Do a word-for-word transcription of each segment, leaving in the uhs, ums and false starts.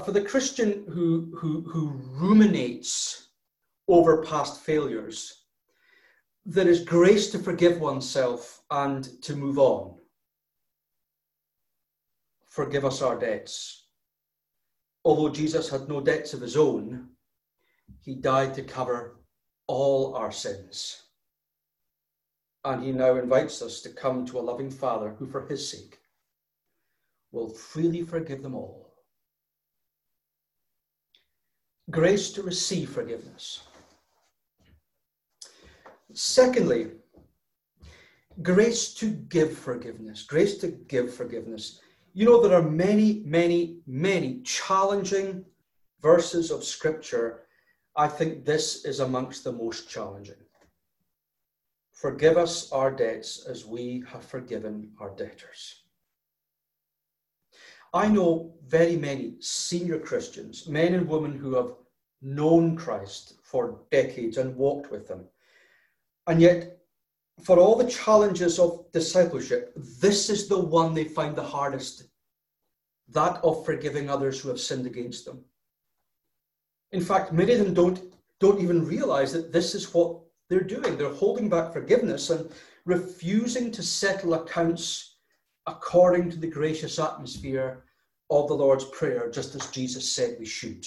for the Christian who, who, who ruminates over past failures, there is grace to forgive oneself and to move on. Forgive us our debts. Although Jesus had no debts of his own, he died to cover all our sins. And he now invites us to come to a loving Father who, for his sake, will freely forgive them all. Grace to receive forgiveness. Secondly, grace to give forgiveness. Grace to give forgiveness. You know, there are many, many, many challenging verses of Scripture. I think this is amongst the most challenging. Forgive us our debts as we have forgiven our debtors. I know very many senior Christians, men and women who have known Christ for decades and walked with him. And yet, for all the challenges of discipleship, this is the one they find the hardest. That of forgiving others who have sinned against them. In fact, many of them don't, don't even realize that this is what they're doing. They're holding back forgiveness and refusing to settle accounts according to the gracious atmosphere of the Lord's Prayer, just as Jesus said we should.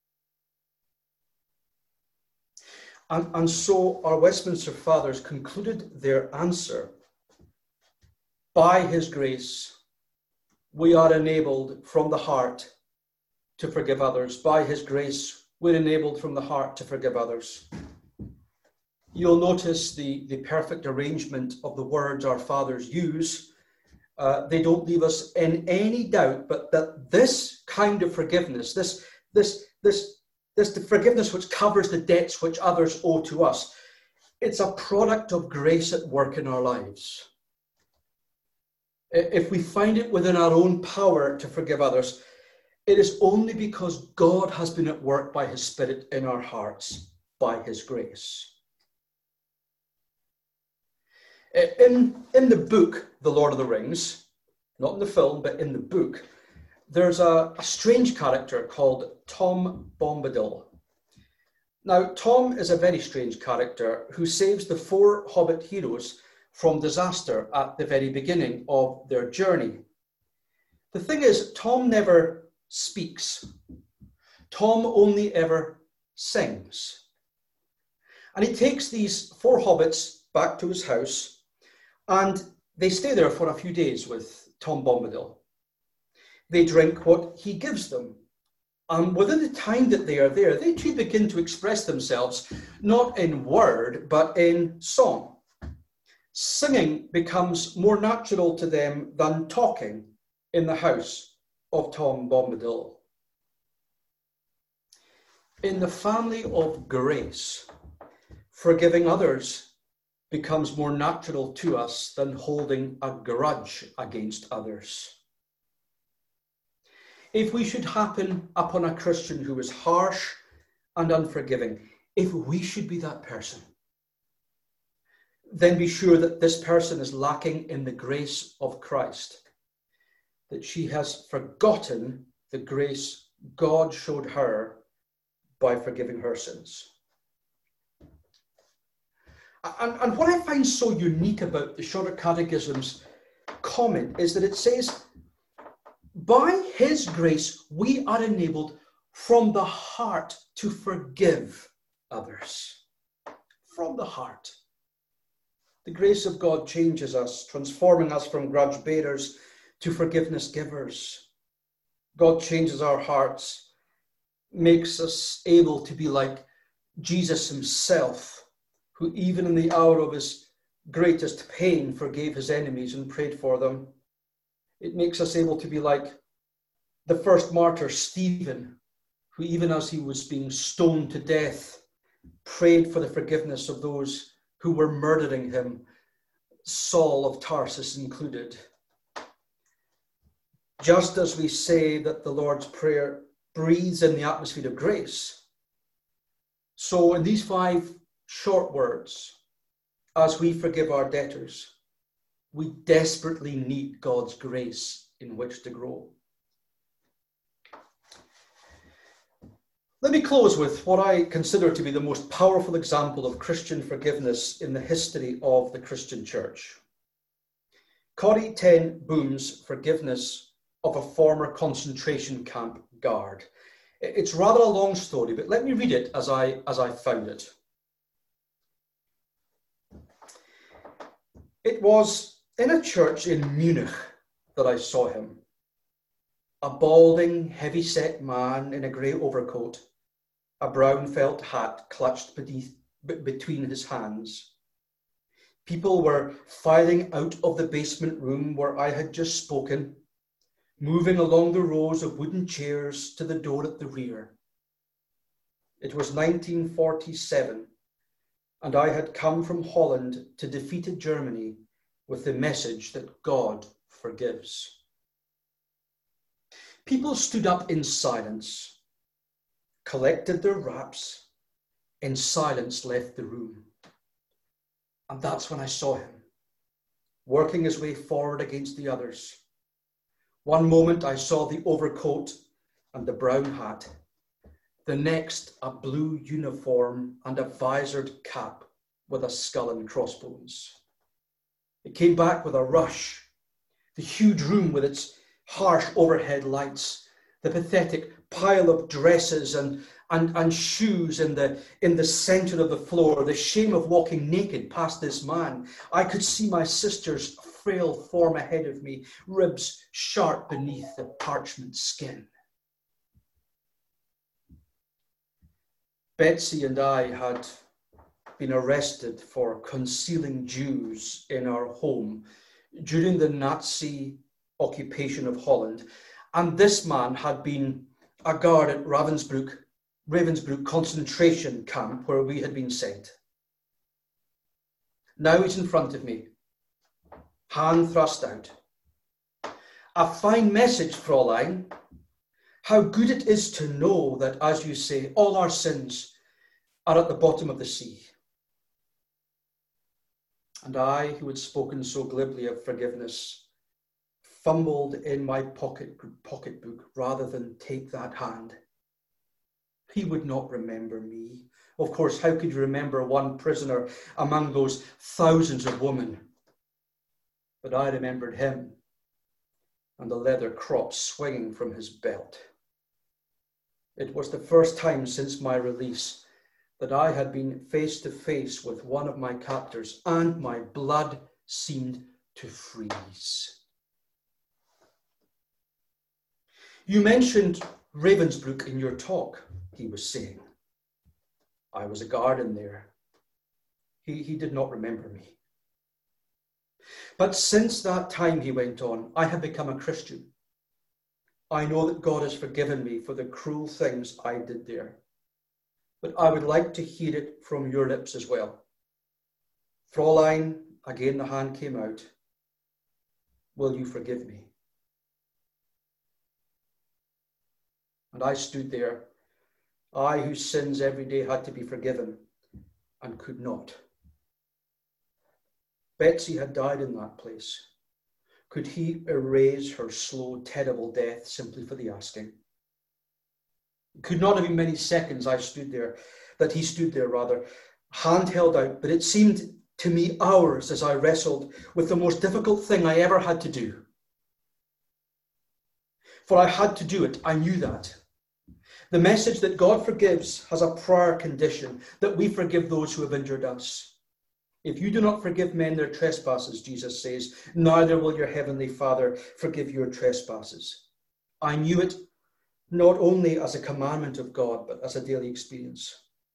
And, and so our Westminster Fathers concluded their answer. By his grace, we are enabled from the heart to forgive others. By his grace, we're enabled from the heart to forgive others. You'll notice the, the perfect arrangement of the words our fathers use. Uh, they don't leave us in any doubt, but that this kind of forgiveness, this, this, this, this the forgiveness which covers the debts which others owe to us, it's a product of grace at work in our lives. If we find it within our own power to forgive others, it is only because God has been at work by his Spirit in our hearts, by his grace. In, in the book, The Lord of the Rings, not in the film, but in the book, there's a, a strange character called Tom Bombadil. Now, Tom is a very strange character who saves the four Hobbit heroes from disaster at the very beginning of their journey. The thing is, Tom never speaks. Tom only ever sings. And he takes these four hobbits back to his house, and they stay there for a few days with Tom Bombadil. They drink what he gives them. And within the time that they are there, they too begin to express themselves, not in word, but in song. Singing becomes more natural to them than talking in the house of Tom Bombadil. In the family of grace, forgiving others becomes more natural to us than holding a grudge against others. If we should happen upon a Christian who is harsh and unforgiving, if we should be that person, then be sure that this person is lacking in the grace of Christ, that she has forgotten the grace God showed her by forgiving her sins. And, and what I find so unique about the Shorter Catechism's comment is that it says, by his grace, we are enabled from the heart to forgive others. From the heart. The grace of God changes us, transforming us from grudge bearers to forgiveness givers. God changes our hearts, makes us able to be like Jesus himself, who even in the hour of his greatest pain forgave his enemies and prayed for them. It makes us able to be like the first martyr, Stephen, who even as he was being stoned to death, prayed for the forgiveness of those who were murdering him, Saul of Tarsus included. Just as we say that the Lord's Prayer breathes in the atmosphere of grace, so in these five short words, as we forgive our debtors, we desperately need God's grace in which to grow. Let me close with what I consider to be the most powerful example of Christian forgiveness in the history of the Christian church. Corrie ten Boom's forgiveness of a former concentration camp guard. It's rather a long story, but let me read it as I, as I found it. It was in a church in Munich that I saw him. A balding, heavy-set man in a grey overcoat, a brown felt hat clutched beneath, between his hands. People were filing out of the basement room where I had just spoken, moving along the rows of wooden chairs to the door at the rear. It was nineteen forty-seven, and I had come from Holland to defeated Germany with the message that God forgives. People stood up in silence, collected their wraps, in silence left the room. And that's when I saw him, working his way forward against the others. One moment I saw the overcoat and the brown hat. The next, a blue uniform and a visored cap with a skull and crossbones. It came back with a rush. The huge room with its harsh overhead lights, the pathetic pile of dresses and, and, and shoes in the, in the center of the floor, the shame of walking naked past this man. I could see my sister's frail form ahead of me, ribs sharp beneath the parchment skin. Betsy and I had been arrested for concealing Jews in our home during the Nazi occupation of Holland, and this man had been a guard at Ravensbrück, Ravensbrück concentration camp where we had been sent. Now he's in front of me, hand thrust out. A fine message, Fräulein. How good it is to know that, as you say, all our sins are at the bottom of the sea. And I, who had spoken so glibly of forgiveness, fumbled in my pocket pocketbook rather than take that hand. He would not remember me. Of course, how could you remember one prisoner among those thousands of women? But I remembered him and the leather crop swinging from his belt. It was the first time since my release that I had been face to face with one of my captors, and my blood seemed to freeze. You mentioned Ravensbrück in your talk, he was saying. I was a guard in there. He, he did not remember me. But since that time, he went on, I have become a Christian. I know that God has forgiven me for the cruel things I did there. But I would like to hear it from your lips as well. Fräulein, again the hand came out. Will you forgive me? And I stood there, I whose sins every day had to be forgiven, and could not. Betsy had died in that place. Could he erase her slow, terrible death simply for the asking? It could not have been many seconds I stood there, that he stood there rather, hand held out, but it seemed to me hours as I wrestled with the most difficult thing I ever had to do. For I had to do it, I knew that. The message that God forgives has a prior condition, that we forgive those who have injured us. If you do not forgive men their trespasses, Jesus says, neither will your heavenly Father forgive your trespasses. I knew it not only as a commandment of God, but as a daily experience.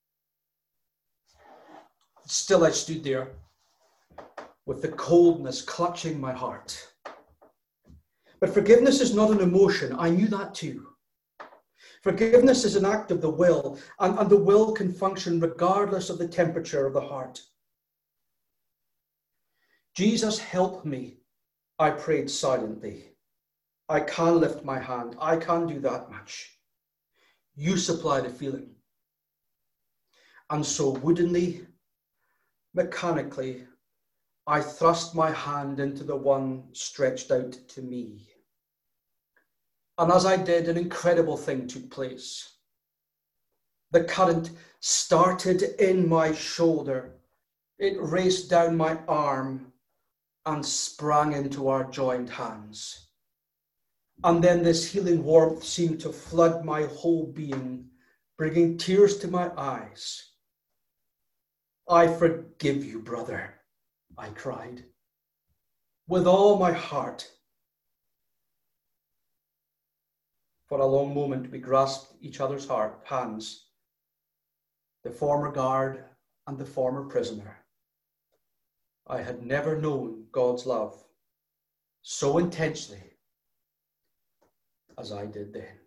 Still I stood there with the coldness clutching my heart. But forgiveness is not an emotion. I knew that too. Forgiveness is an act of the will, and, and the will can function regardless of the temperature of the heart. Jesus, help me, I prayed silently. I can lift my hand. I can do that much. You supply the feeling. And so woodenly, mechanically, I thrust my hand into the one stretched out to me. And as I did, an incredible thing took place. The current started in my shoulder. It raced down my arm and sprang into our joined hands. And then this healing warmth seemed to flood my whole being, bringing tears to my eyes. I forgive you, brother, I cried, with all my heart. For a long moment we grasped each other's heart, hands, the former guard and the former prisoner. I had never known God's love so intensely as I did then.